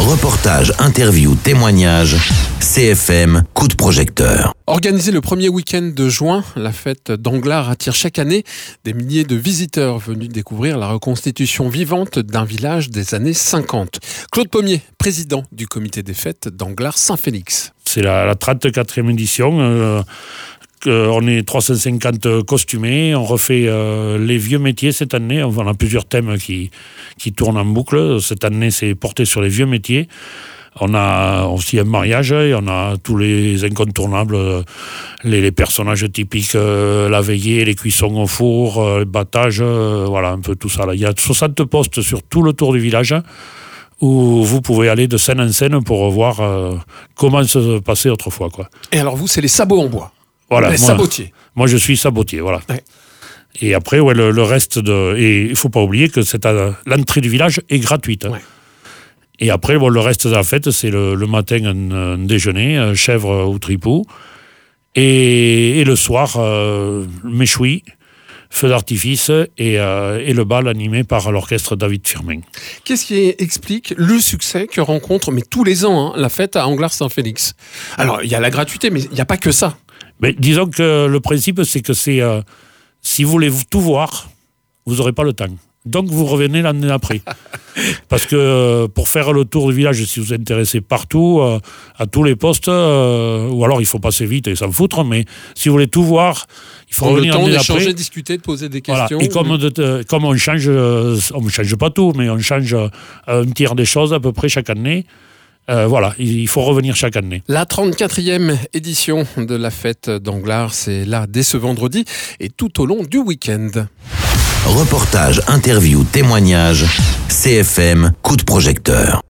Reportage, interview, témoignage, CFM, coup de projecteur. Organisée le premier week-end de juin, la fête d'Anglars attire chaque année des milliers de visiteurs venus découvrir la reconstitution vivante d'un village des années 50. Claude Pommier, président du comité des fêtes d'Anglars Saint-Félix. C'est la 34e édition. On est 350 costumés. On refait les vieux métiers cette année. On a plusieurs thèmes qui tournent en boucle. Cette année, c'est porté sur les vieux métiers. On a aussi un mariage et on a tous les incontournables, les personnages typiques, la veillée, les cuissons au four, le battage, voilà, un peu tout ça. Là. Il y a 60 postes sur tout le tour du village où vous pouvez aller de scène en scène pour voir comment ça se passait autrefois, quoi. Et alors vous, c'est les sabots en bois. Voilà, les sabotiers. Moi, je suis sabotier, voilà. Ouais. Et après, ouais, le reste et il ne faut pas oublier que l'entrée du village est gratuite. Ouais. Et après, bon, le reste de la fête, c'est le matin un déjeuner, chèvre ou tripou. Et le soir, méchoui, feu d'artifice et le bal animé par l'orchestre David Firmin. Qu'est-ce qui explique le succès que rencontre, mais tous les ans, la fête à Anglars Saint-Félix? Alors, il y a la gratuité, mais il n'y a pas que ça. Mais disons que le principe, c'est que si vous voulez tout voir, vous n'aurez pas le temps. Donc, vous revenez l'année après. Parce que pour faire le tour du village, si vous êtes intéressé partout, à tous les postes, ou alors il faut passer vite et s'en foutre, mais si vous voulez tout voir, il faut revenir l'année après. Le temps d'échanger, discuter, de poser des questions. Voilà. Et comme on change pas tout, mais on change un tiers des choses à peu près chaque année. Voilà, il faut revenir chaque année. La 34e édition de la fête d'Anglars, c'est là dès ce vendredi et tout au long du week-end. Reportage, interview, témoignage, CFM, coup de projecteur.